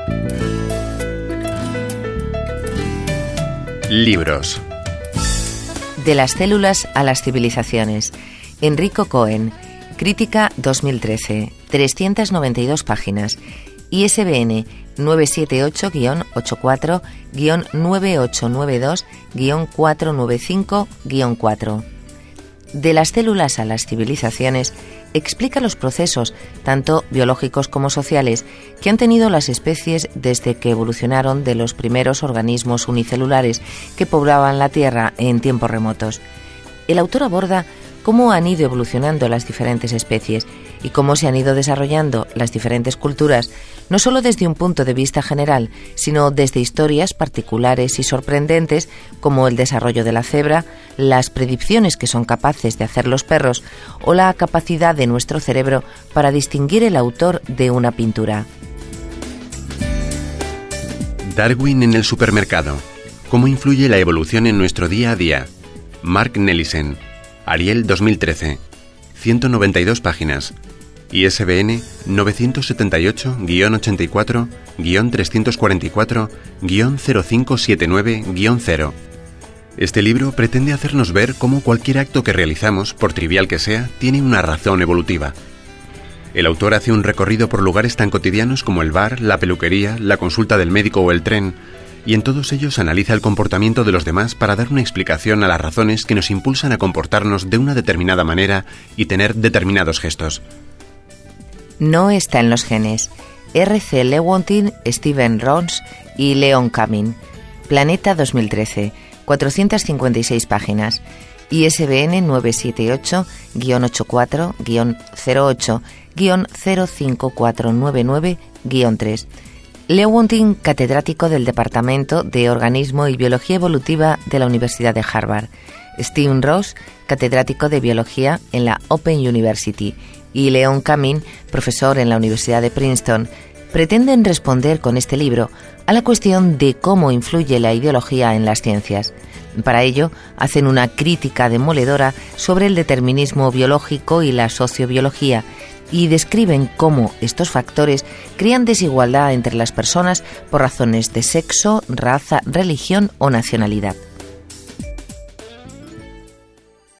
Libros. De las células a las civilizaciones. Enrico Cohen. Crítica 2013. 392 páginas. ISBN 978-84-9892-495-4. De las células a las civilizaciones explica los procesos, tanto biológicos como sociales, que han tenido las especies desde que evolucionaron de los primeros organismos unicelulares que poblaban la Tierra en tiempos remotos. El autor aborda cómo han ido evolucionando las diferentes especies y cómo se han ido desarrollando las diferentes culturas, no solo desde un punto de vista general, sino desde historias particulares y sorprendentes como el desarrollo de la cebra, las predicciones que son capaces de hacer los perros o la capacidad de nuestro cerebro para distinguir el autor de una pintura. Darwin en el supermercado. ¿Cómo influye la evolución en nuestro día a día? Mark Nellisen. Ariel 2013. 192 páginas. ISBN 978-84-344-0579-0. Este libro pretende hacernos ver cómo cualquier acto que realizamos, por trivial que sea, tiene una razón evolutiva. El autor hace un recorrido por lugares tan cotidianos como el bar, la peluquería, la consulta del médico o el tren, y en todos ellos analiza el comportamiento de los demás para dar una explicación a las razones que nos impulsan a comportarnos de una determinada manera y tener determinados gestos. No está en los genes. R.C. Lewontin, Steven Rons y Leon Kamin. Planeta 2013. 456 páginas. ISBN 978-84-08-05499-3. Lewontin, catedrático del Departamento de Organismo y Biología Evolutiva de la Universidad de Harvard. Steven Ross, catedrático de Biología en la Open University. Y Leon Kamin, profesor en la Universidad de Princeton, pretenden responder con este libro a la cuestión de cómo influye la ideología en las ciencias. Para ello, hacen una crítica demoledora sobre el determinismo biológico y la sociobiología y describen cómo estos factores crean desigualdad entre las personas por razones de sexo, raza, religión o nacionalidad.